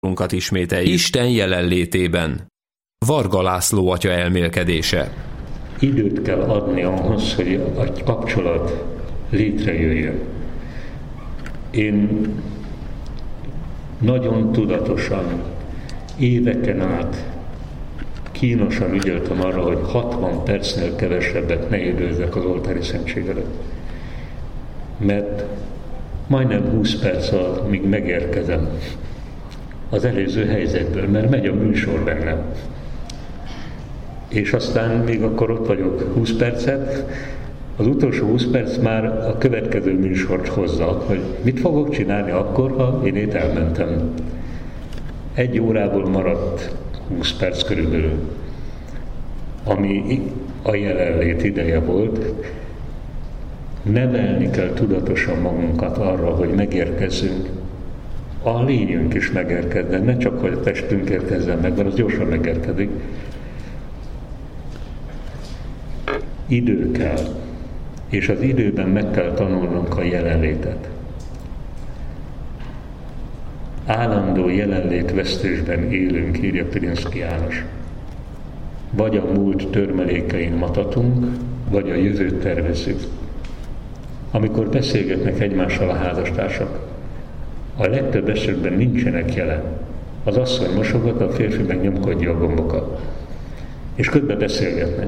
Unkat ismételjük Isten jelenlétében. Varga László atya elmélkedése. Időt kell adni ahhoz, hogy a kapcsolat létrejöjjön. Én nagyon tudatosan, éveken át kínosan ügyeltem arra, hogy 60 percnél kevesebbet ne időzzek az oltári szentség előtt. Mert majdnem 20 perc alatt, míg megérkezem az előző helyzetből, mert megy a műsor bennem. És aztán még akkor ott vagyok 20 percet, az utolsó 20 perc már a következő műsort hozza, hogy mit fogok csinálni akkor, ha én itt elmentem. 1 órából maradt 20 perc körülbelül, ami a jelenlét ideje volt. Nevelni kell tudatosan magunkat arra, hogy megérkezzünk. A lényünk is megérkezzen, ne csak, hogy a testünk érkezzen meg, mert az gyorsan megérkezik. Idő kell, és az időben meg kell tanulnunk a jelenlétet. Állandó jelenlétvesztésben élünk, írja Pirinszky János. Vagy a múlt törmelékein matatunk, vagy a jövőt tervezzük. Amikor beszélgetnek egymással a házastársak, a legtöbb esetben nincsenek jelen. Az asszony mosogat, a férfi meg nyomkodja a gombokat. És közben beszélgetnek.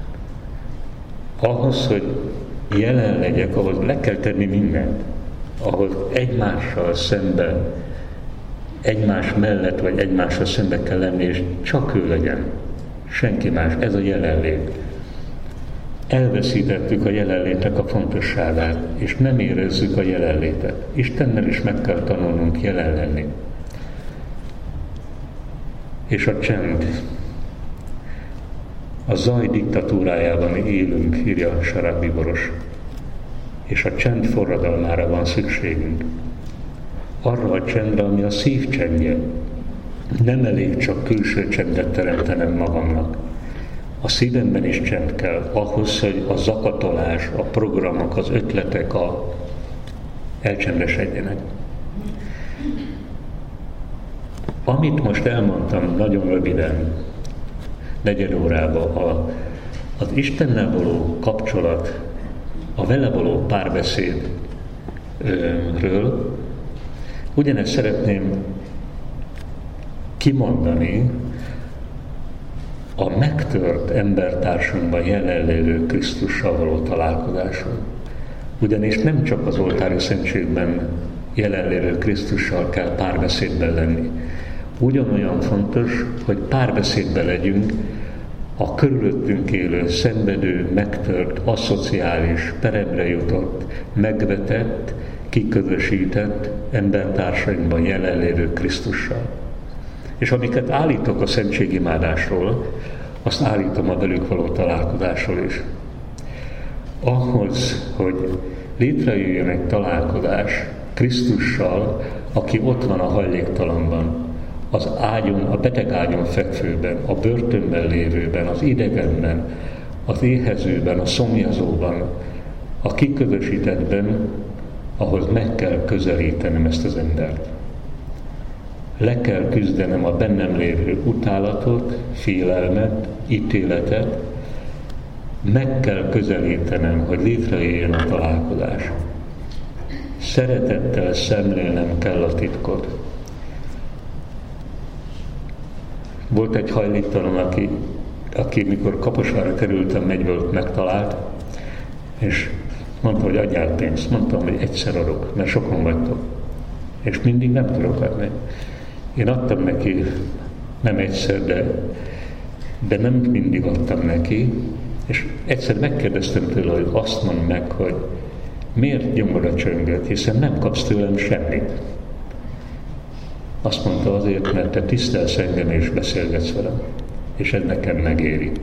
Ahhoz, hogy jelen legyek, ahhoz le kell tenni mindent. Ahhoz egymással szemben, egymás mellett vagy egymással szembe kell lenni, és csak ő legyen. Senki más. Ez a jelenlét. Elveszítettük a jelenlétnek a fontosságát, és nem érezzük a jelenlétet. Istennel is meg kell tanulnunk jelen lenni. És a csend. A zaj diktatúrájában élünk, írja Sarabbi Boros. És a csend forradalmára van szükségünk. Arra a csendre, ami a szív csendje. Nem elég csak külső csendet teremtenem magamnak. A szívemben is csend kell, ahhoz, hogy a zakatolás, a programok, az ötletek elcsendesedjenek. Amit most elmondtam nagyon röviden, 4 órában, az Istennel való kapcsolat, a vele való párbeszédről, ugyanezt szeretném kimondani a megtört embertársunkban jelenlévő Krisztussal való találkozáson. Ugyanis nem csak az oltári szentségben jelenlévő Krisztussal kell párbeszédben lenni. Ugyanolyan fontos, hogy párbeszédben legyünk a körülöttünk élő, szenvedő, megtört, aszociális, peremre jutott, megvetett, kiközösített embertársainkban jelenlévő Krisztussal. És amiket állítok a szentségimádásról, azt állítom a velük való találkozásról is. Ahhoz, hogy létrejöjjön egy találkozás Krisztussal, aki ott van a hajléktalanban, az ágyon, a beteg ágyon fekvőben, a börtönben lévőben, az idegenben, az éhezőben, a szomjazóban, a kiközösítettben, ahhoz meg kell közelítenem ezt az embert. Le kell küzdenem a bennem lévő utálatot, félelmet, ítéletet, meg kell közelítenem, hogy létrejöjjön a találkozás. Szeretettel szemlélnem kell a titkot. Volt egy hajléktalan, aki mikor Kaposvárra kerültem, Megyvölt megtalált, és mondta, hogy adjál pénzt. Mondtam, hogy egyszer adok, mert sokan vagytok. És mindig nem tudok adni. Én adtam neki, nem egyszer, de nem mindig adtam neki, és egyszer megkérdeztem tőle, hogy azt mondd meg, hogy miért nyomod a csönget, hiszen nem kapsz tőlem semmit. Azt mondta, azért, mert te tisztelsz engem és beszélgetsz velem, és ez nekem megéri.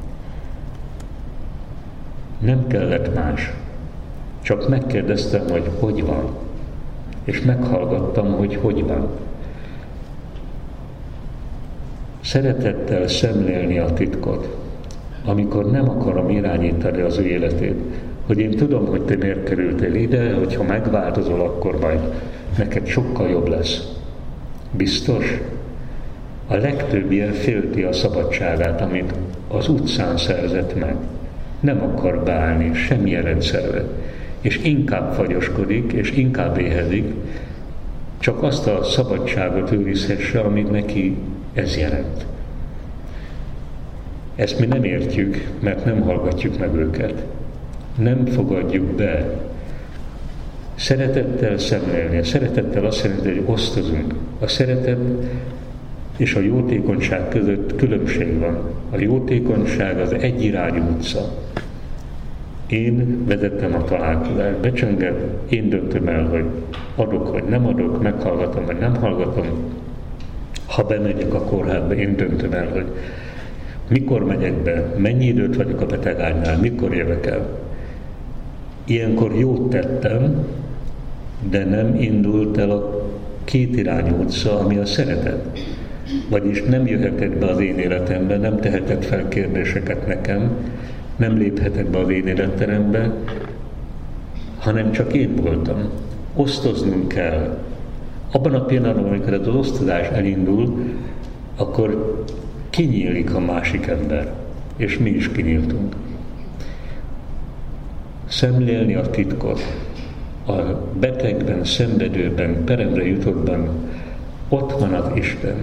Nem kellett más, csak megkérdeztem, hogy van, és meghallgattam, hogy van. Szeretettel szemlélni a titkot, amikor nem akarom irányítani az ő életét, hogy én tudom, hogy te miért kerültél ide, hogyha megváltozol, akkor majd neked sokkal jobb lesz. Biztos? A legtöbb ilyen félti a szabadságát, amit az utcán szerzett meg. Nem akar beállni semmilyen rendszerbe, és inkább fagyoskodik, és inkább éhezik, csak azt a szabadságot őrizhesse, amit neki ez jelent. Ezt mi nem értjük, mert nem hallgatjuk meg őket. Nem fogadjuk be. Szeretettel szemlélni. A szeretettel azt jelenti, hogy osztozunk. A szeretet és a jótékonyság között különbség van. A jótékonyság az egyirányú utca. Én vezettem a találkozást, becsenged, én döntöm el, hogy adok vagy nem adok, meghallgatom vagy nem hallgatom. Ha bemegyek a kórházba, én döntöm el, hogy mikor megyek be, mennyi időt vagyok a betegágynál, mikor jövök el. Ilyenkor jót tettem, de nem indult el a kétirányú utca, ami a szeretet. Vagyis nem jöhetett be az én életembe, nem tehetett fel kérdéseket nekem, nem léphetett be az én életterembe, hanem csak én voltam. Osztoznunk kell. Abban a pillanatban, amikor az osztozás elindul, akkor kinyílik a másik ember, és mi is kinyíltunk. Szemlélni a titkot, a betegben, szenvedőben, peremre jutottban, ott van az Isten.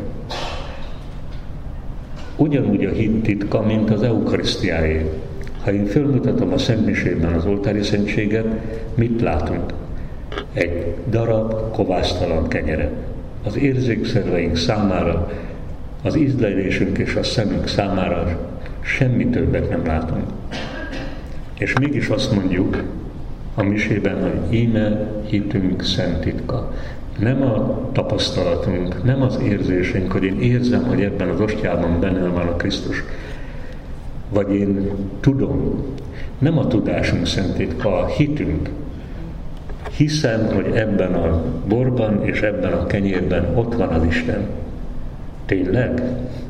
Ugyanúgy a hit titka, mint az eukarisztiáé. Ha én fölmutatom a szentmisében az oltári szentséget, mit látunk? Egy darab kovásztalan kenyeret. Az érzékszerveink számára, az ízlelésünk és a szemünk számára semmi többet nem látunk. És mégis azt mondjuk a misében, hogy íme hitünk szent titka. Nem a tapasztalatunk, nem az érzésünk, hogy én érzem, hogy ebben az ostjában benne van a Krisztus. Vagy én tudom. Nem a tudásunk szent titka, a hitünk. Hiszem, hogy ebben a borban és ebben a kenyérben ott van az Isten. Tényleg?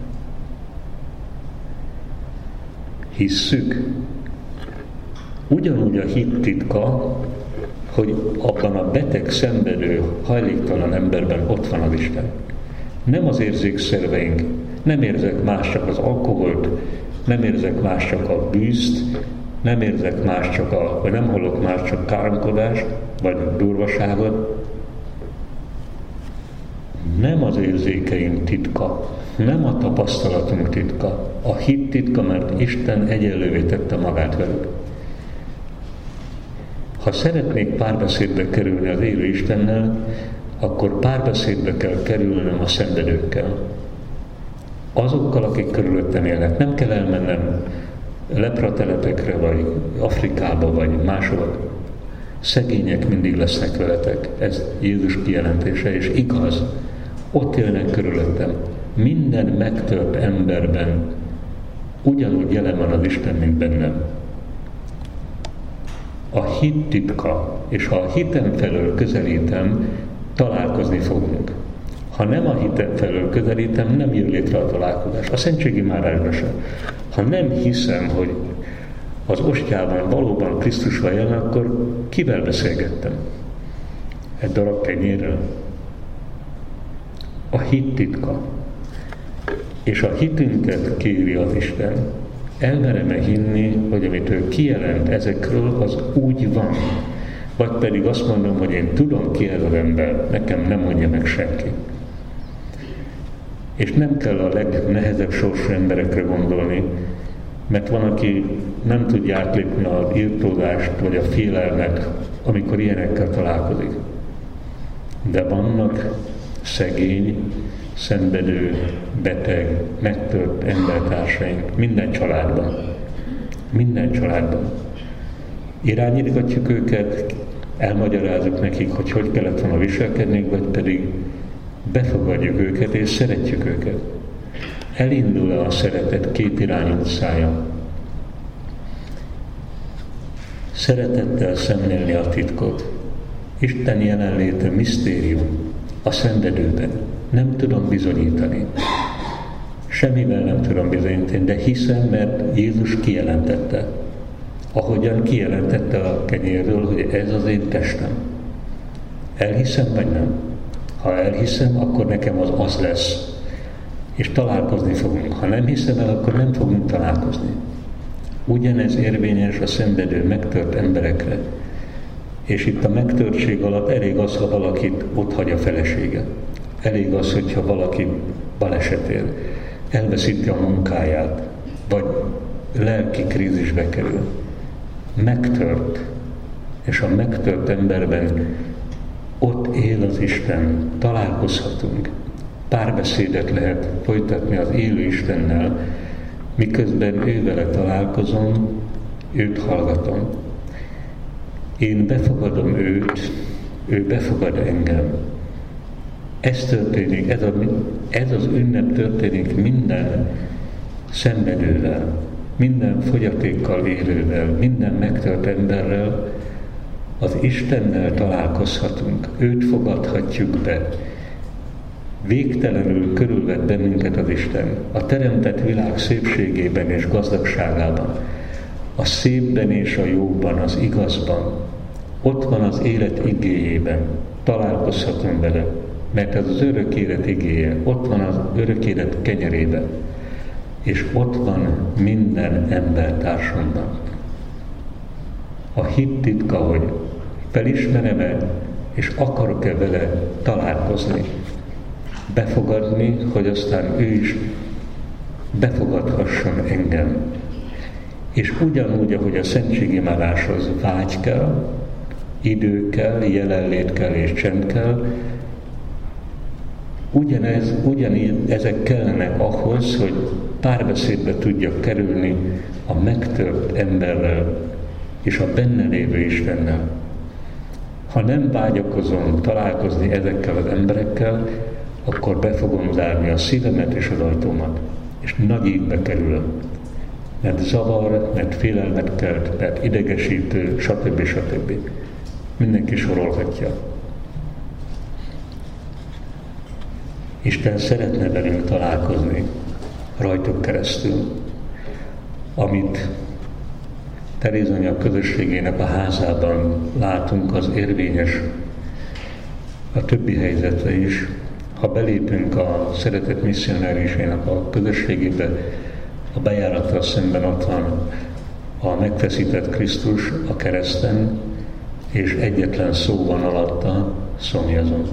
Hisszük? Ugyanúgy a hit titka, hogy abban a beteg, szenvedő, hajléktalan emberben ott van az Isten. Nem az érzékszerveink, nem érzek más csak az alkoholt, nem érzek más csak a bűzt, nem érzek más csak vagy nem hallok más csak káromkodást, vagy durvaságot. Nem az érzékeink titka, nem a tapasztalatunk titka, a hit titka, mert Isten egyenlővé tette magát velük. Ha szeretnék párbeszédbe kerülni az élő Istennel, akkor párbeszédbe kell kerülnöm a szenvedőkkel. Azokkal, akik körülöttem élnek. Nem kell elmennem lepratelepekre, vagy Afrikába, vagy máshova. Szegények mindig lesznek veletek. Ez Jézus kijelentése, és igaz. Ott élnek körülöttem. Minden megtört emberben ugyanúgy jelen van az Isten, mint bennem. A hit titka, és ha a hitem felől közelítem, találkozni fogunk. Ha nem a hitem felől közelítem, nem jön létre a találkozás. A szentségi imádásban sem. Ha nem hiszem, hogy az ostjában valóban Krisztus van jelen, akkor kivel beszélgettem? Egy darab kenyérrel? A hit titka. És a hitünket kéri az Isten. Elmerem-e hinni, hogy amit ő kijelent ezekről, az úgy van? Vagy pedig azt mondom, hogy én tudom ki ez az ember, nekem nem mondja meg senki. És nem kell a legnehezebb sorsú emberekre gondolni, mert van, aki nem tudja átlépni az irtózást vagy a félelmet, amikor ilyenekkel találkozik. De vannak szegény, szenvedő, beteg, megtört embertársaink minden családban. Minden családban. Irányítgatjuk őket, elmagyarázzuk nekik, hogy kellett volna viselkedni, vagy pedig befogadjuk őket és szeretjük őket. Elindul-e a szeretet kétirányú utcája? Szeretettel szemlélni a titkot. Isten jelenléte misztérium a szenvedőben. Nem tudom bizonyítani. Semmivel nem tudom bizonyítani, de hiszem, mert Jézus kijelentette. Ahogyan kijelentette a kenyérről, hogy ez az én testem. Elhiszem, vagy nem? Ha elhiszem, akkor nekem az lesz. És találkozni fogunk. Ha nem hiszem el, akkor nem fogunk találkozni. Ugyanez érvényes a szenvedő, megtört emberekre. És itt a megtörtség alatt elég az, ha valakit otthagy a felesége. Elég az, hogyha valaki baleset ér, elveszíti a munkáját, vagy lelki krízisbe kerül. Megtört. És a megtört emberben ott él az Isten, találkozhatunk. Párbeszédet lehet folytatni az élő Istennel, miközben ő vele találkozom, őt hallgatom. Én befogadom őt, ő befogad engem. Ez történik, ez az ünnep történik minden szenvedővel, minden fogyatékkal élővel, minden megtört emberrel. Az Istennel találkozhatunk, őt fogadhatjuk be. Végtelenül körülvett bennünket az Isten, a teremtett világ szépségében és gazdagságában, a szépben és a jóban, az igazban. Ott van az élet igéjében, találkozhatunk vele, mert ez az örök élet igéje, ott van az örök élet kenyerében, és ott van minden embertársamban. A hit titka, hogy felismerem-e, és akarok-e vele találkozni, befogadni, hogy aztán ő is befogadhasson engem. És ugyanúgy, ahogy a szentségimádáshoz vágy kell, idő kell, jelenlét kell és csend kell, ugyanígy ezek kellenek ahhoz, hogy párbeszédbe tudjak kerülni a megtört emberrel és a benne lévő Istennel. Ha nem vágyakozom találkozni ezekkel az emberekkel, akkor be fogom zárni a szívemet és az ajtómat, és nagy égbe kerülök. Mert zavar, mert félelmet kelt, mert idegesítő, stb. Stb. Mindenki sorolhatja. Isten szeretne velünk találkozni rajtuk keresztül, amit Teréz anya közösségének a házában látunk, az érvényes a többi helyzetre is. Ha belépünk a szeretett misszionárisének a közösségébe, a bejárattal szemben ott van a megfeszített Krisztus a kereszten, és egyetlen szó van alatta, szomjazom.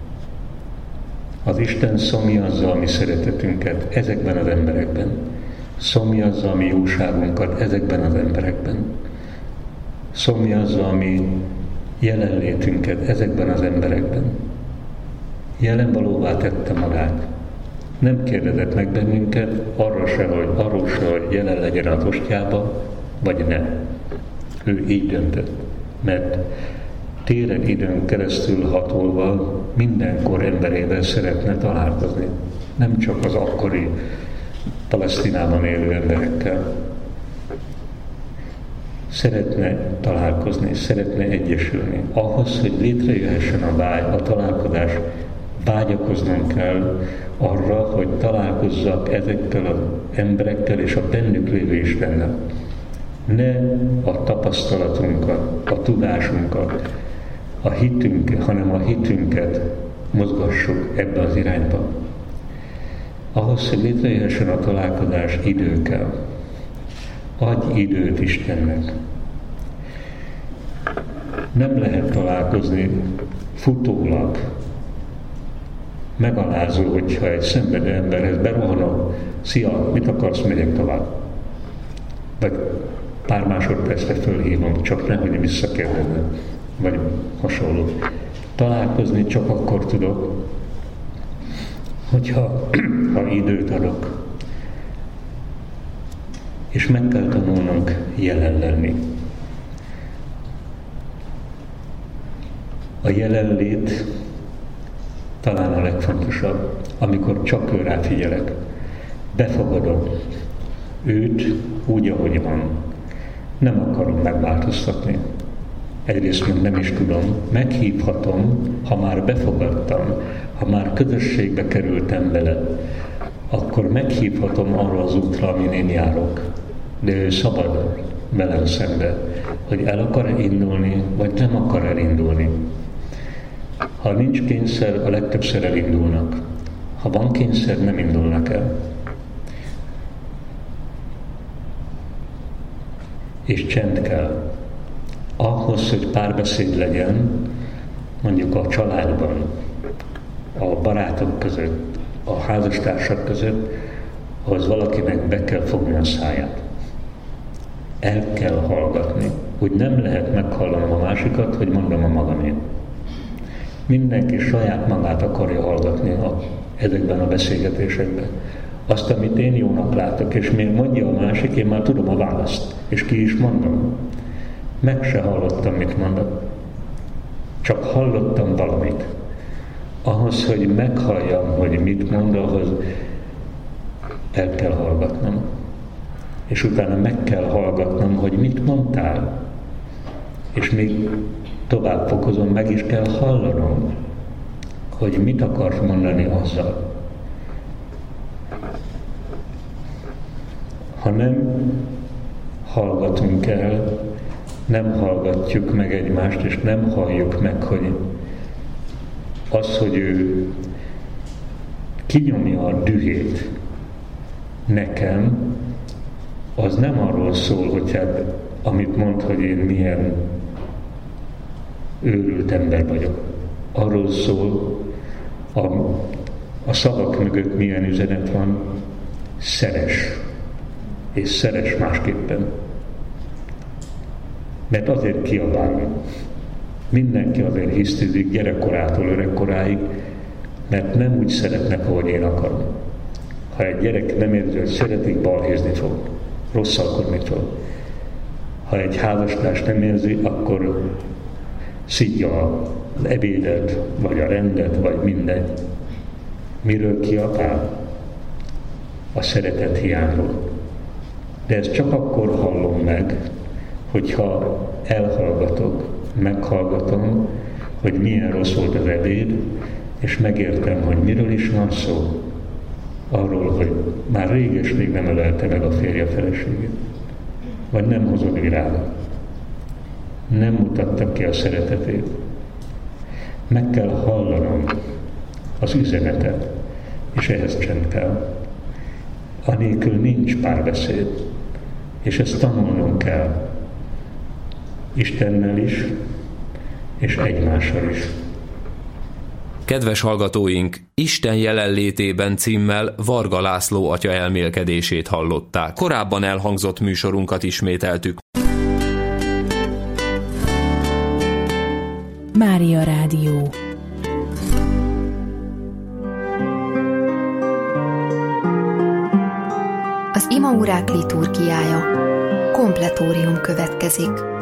Az Isten szomjazza a mi szeretetünket ezekben az emberekben. Szomjazza a mi jóságunkat ezekben az emberekben. Szomjazza a mi jelenlétünket ezekben az emberekben. Jelenvalóvá tette magát. Nem kérdezett meg bennünket arról se, hogy jelen legyen az ostjába, vagy ne. Ő így döntött, mert téren időn keresztül hatolva mindenkor emberével szeretne találkozni. Nem csak az akkori Palesztinában élő emberekkel. Szeretne találkozni, szeretne egyesülni. Ahhoz, hogy létrejöhessen a vágy, a találkozás, vágyakoznom kell arra, hogy találkozzak ezekkel az emberekkel és a bennük lévő Istennel. Ne a tapasztalatunkat, a tudásunkat, a hitünket, hanem a hitünket mozgassuk ebbe az irányba. Ahhoz, hogy létrejöhessen a találkozás, idő kell. Adj időt Istennek. Nem lehet találkozni futólag. Megalázó, hogyha egy szenvedő emberhez berohanok, szia, mit akarsz, megyek tovább. Vagy pár másodpercre fölhívom, csak nehogy visszakérdezem, vagy hasonló. Találkozni csak akkor tudok, hogyha időt adok. És meg kell tanulnunk jelen lenni. A jelenlét talán a legfontosabb, amikor csak őrá figyelek. Befogadom őt úgy, ahogy van. Nem akarom megváltoztatni. Egyrészt még nem is tudom, meghívhatom, ha már befogadtam, ha már közösségbe kerültem vele, akkor meghívhatom arra az útra, amin én járok. De ő szabad velem szembe, hogy el akar indulni, vagy nem akar elindulni. Ha nincs kényszer, a legtöbbször elindulnak. Ha van kényszer, nem indulnak el. És csend kell. Ahhoz, hogy párbeszéd legyen, mondjuk a családban, a barátok között, a házastársak között, ahhoz valakinek be kell fogni a száját. El kell hallgatni. Úgy nem lehet meghallanom a másikat, hogy mondom a magamét. Mindenki saját magát akarja hallgatni ezekben a beszélgetésekben. Azt, amit én jónak látok, és még mondja a másik, én már tudom a választ, és ki is mondom. Meg se hallottam, mit mondok. Csak hallottam valamit. Ahhoz, hogy meghalljam, hogy mit mond, ahhoz el kell hallgatnom. És utána meg kell hallgatnom, hogy mit mondtál. És még tovább fokozom, meg is kell hallanom, hogy mit akarsz mondani azzal. Ha nem hallgatunk el, nem hallgatjuk meg egymást, és nem halljuk meg, hogy az, hogy ő kinyomja a dühét nekem, az nem arról szól, hogy hát, amit mond, hogy én milyen őrült ember vagyok. Arról szól, a szavak mögött milyen üzenet van, szeres. És szeres másképpen. Mert azért kiabálni. Mindenki azért hisztizik gyerekkorától öregkoráig, mert nem úgy szeretnek, ahogy én akarom. Ha egy gyerek nem érzi, hogy szeretik, balhézni fog. Rosszalkodni fog. Ha egy házastárs nem érzi, akkor szidja az ebédet, vagy a rendet, vagy mindegy. Miről kiabál? A szeretet hiányról. De ezt csak akkor hallom meg, hogyha elhallgatok, meghallgatom, hogy milyen rossz volt az ebéd, és megértem, hogy miről is van szó. Arról, hogy már réges-rég nem ölelte meg a férje feleségét. Vagy nem hozott virágot. Nem mutatta ki a szeretetét. Meg kell hallanom az üzenetet, és ehhez csend kell. Anélkül nincs párbeszéd, és ezt tanulnunk kell. Istennel is, és egymással is. Kedves hallgatóink, Isten jelenlétében címmel Varga László atya elmélkedését hallották. Korábban elhangzott műsorunkat ismételtük. Mária Rádió. Az imaórák liturgiája. Kompletórium következik.